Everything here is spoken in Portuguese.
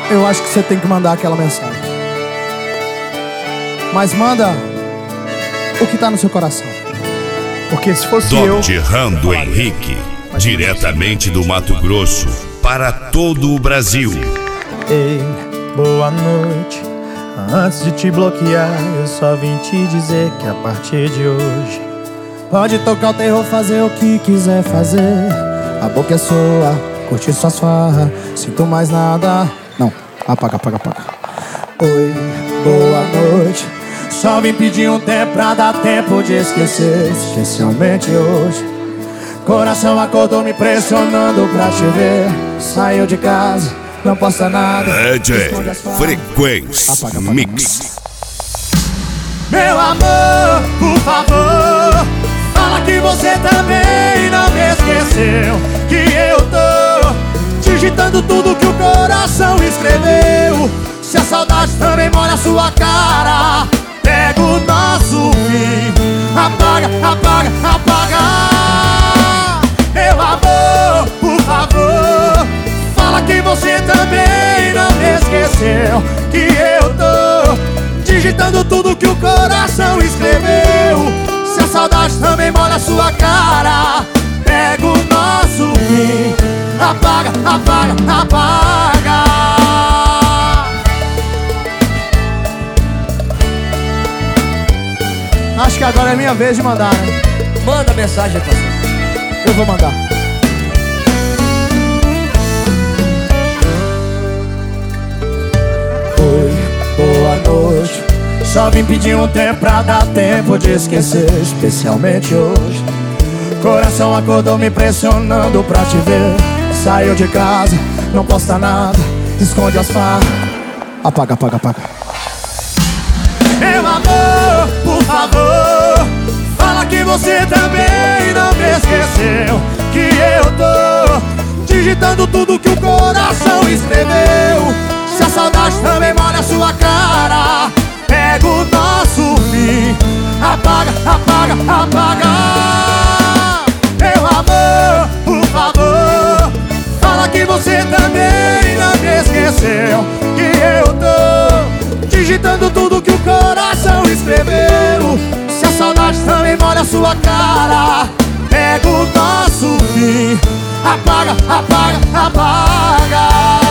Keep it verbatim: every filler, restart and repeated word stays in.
eu acho que você tem que mandar aquela mensagem. Mas manda o que tá no seu coração. Porque se fosse eu... Doctor Rando Henrique, diretamente do Mato Grosso para todo o Brasil. Ei, boa noite. Antes de te bloquear, eu só vim te dizer que a partir de hoje pode tocar o terror, fazer o que quiser fazer. A boca é sua, curtir suas farras. Sinto mais nada. Não, apaga, apaga, apaga. Oi, boa noite. Só vim pedir um tempo pra dar tempo de esquecer. Especialmente hoje. Coração acordou me pressionando pra te ver. Saiu de casa, não posta nada. D J Frequência apaga, apaga, Mix. Meu amor, por favor, fala que você também não me esqueceu. Que eu tô digitando tudo que o coração escreveu. Se a saudade também molha a sua cara, pega o nosso fim, apaga, apaga, apaga. Meu amor, por favor, fala que você também não me esqueceu. Que eu tô digitando tudo que o coração escreveu. Se a saudade também molha a sua cara, pega o nosso fim, apaga, apaga, apaga. Acho que agora é minha vez de mandar, né? Manda mensagem, parceiro. Eu vou mandar. Oi, boa noite. Só vim pedir um tempo pra dar tempo de esquecer. Especialmente hoje. Coração acordou me pressionando pra te ver. Saiu de casa, não posta nada, esconde as farras. Apaga, apaga, apaga. Meu amor, por favor, fala que você também não me esqueceu. Que eu tô digitando tudo que o coração escreveu. Se a saudade também molha a sua cara, pega o nosso fim, apaga, apaga, apaga. Meu amor, por favor, fala que você também não me esqueceu. Que eu tô digitando tudo que o coração escreveu. Se a saudade também molha a sua cara, pega o nosso fim, apaga, apaga, apaga.